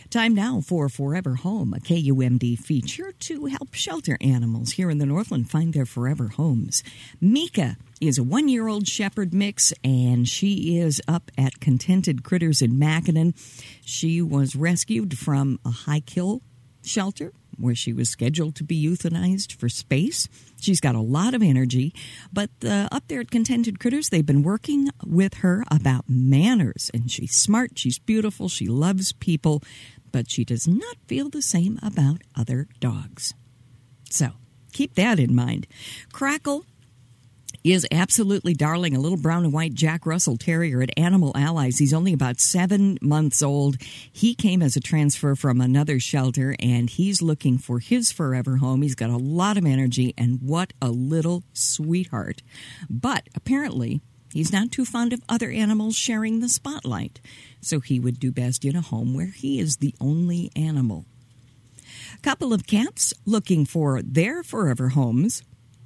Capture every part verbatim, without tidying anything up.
Time now for Forever Home, a K U M D feature to help shelter animals here in the Northland find their forever homes. Mika is a one-year-old shepherd mix, and she is up at Contented Critters in Mackinac. She was rescued from a high-kill shelter where she was scheduled to be euthanized for space. She's got a lot of energy, but uh, up there at Contented Critters, they've been working with her about manners, and she's smart, she's beautiful, she loves people, but she does not feel the same about other dogs. So keep that in mind. Crackle is absolutely darling, a little brown and white Jack Russell Terrier at Animal Allies. He's only about seven months old. He came as a transfer from another shelter, and he's looking for his forever home. He's got a lot of energy, and what a little sweetheart. But apparently, he's not too fond of other animals sharing the spotlight, so he would do best in a home where he is the only animal. A couple of cats looking for their forever homes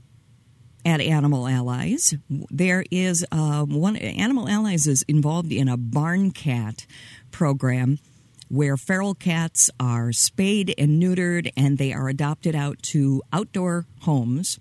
at Animal Allies. There is uh, one. Animal Allies is involved in a barn cat program where feral cats are spayed and neutered, and they are adopted out to outdoor homes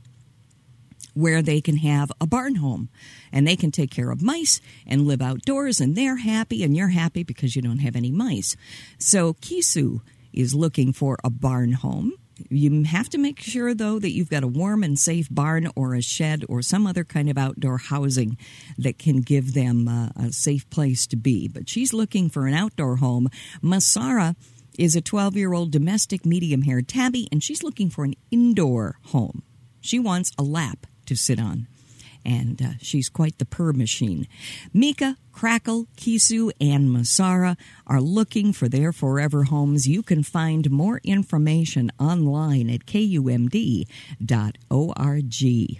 where they can have a barn home, and they can take care of mice and live outdoors, and they're happy, and you're happy because you don't have any mice. So Kisu is looking for a barn home. You have to make sure, though, that you've got a warm and safe barn or a shed or some other kind of outdoor housing that can give them uh, a safe place to be. But she's looking for an outdoor home. Masara is a twelve-year-old domestic medium-haired tabby, and she's looking for an indoor home. She wants a lap to sit on, and uh, she's quite the purr machine. Mika, Crackle, Kisu, and Masara are looking for their forever homes. You can find more information online at K U M D dot org.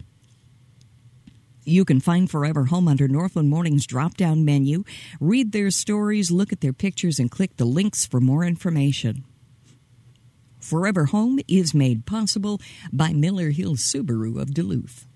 You can find Forever Home under Northland Morning's drop-down menu. Read their stories, look at their pictures, and click the links for more information. Forever Home is made possible by Miller Hill Subaru of Duluth.